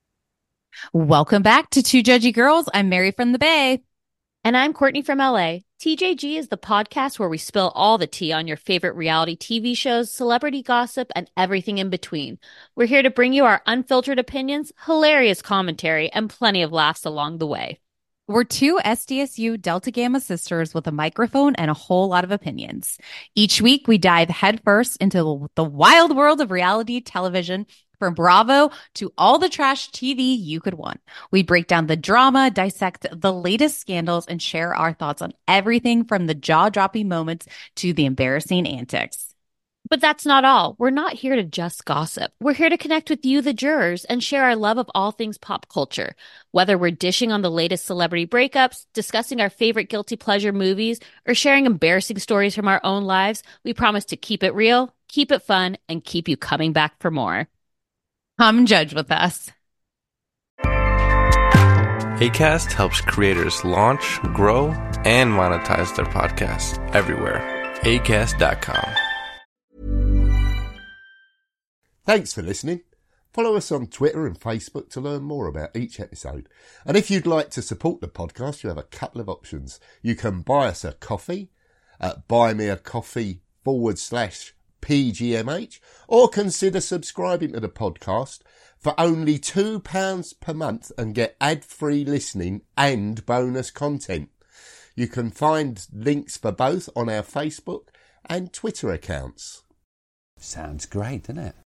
Welcome back to Two Judgy Girls. I'm Mary from the Bay. And I'm Courtney from LA. TJG is the podcast where we spill all the tea on your favorite reality TV shows, celebrity gossip, and everything in between. We're here to bring you our unfiltered opinions, hilarious commentary, and plenty of laughs along the way. We're two SDSU Delta Gamma sisters with a microphone and a whole lot of opinions. Each week, we dive headfirst into the wild world of reality television, from Bravo to all the trash TV you could want. We break down the drama, dissect the latest scandals, and share our thoughts on everything from the jaw-dropping moments to the embarrassing antics. But that's not all. We're not here to just gossip. We're here to connect with you, the jurors, and share our love of all things pop culture. Whether we're dishing on the latest celebrity breakups, discussing our favorite guilty pleasure movies, or sharing embarrassing stories from our own lives, we promise to keep it real, keep it fun, and keep you coming back for more. Come judge with us. Acast helps creators launch, grow, and monetize their podcasts everywhere. Acast.com. Thanks for listening. Follow us on Twitter and Facebook to learn more about each episode. And if you'd like to support the podcast, you have a couple of options. You can buy us a coffee at buymeacoffee.com/PGMH, or consider subscribing to the podcast for only £2 per month and get ad-free listening and bonus content. You can find links for both on our Facebook and Twitter accounts. Sounds great, doesn't it?